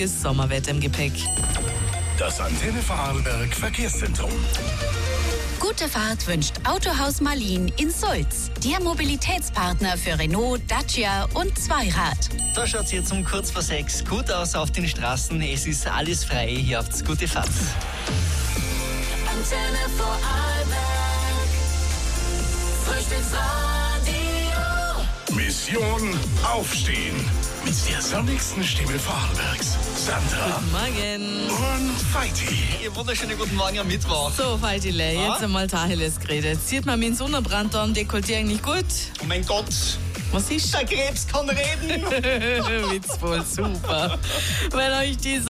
sonniges Sommerwetter im Gepäck. Das Antenne Vorarlberg Verkehrszentrum. Gute Fahrt wünscht Autohaus Marlin in Sulz. Der Mobilitätspartner für Renault, Dacia und Zweirad. Da schaut es jetzt um kurz vor 6 gut aus auf den Straßen. Es ist alles frei. Hier habt gute Fahrt. Antenne Vorarlberg. Frühstücksradio. Mission Aufstehen. Mit der sonnigsten Stimme Vorarlbergs. Sandra Guten Morgen. und Feiti. Ihr wunderschönen guten Morgen am Mittwoch. So, Faltile, jetzt einmal Tacheles geredet. Sieht man meinen Sonnenbrand da am Dekolleté eigentlich gut? Oh mein Gott, Was ist? der Krebs kann reden. Witzvoll, super. Wenn euch die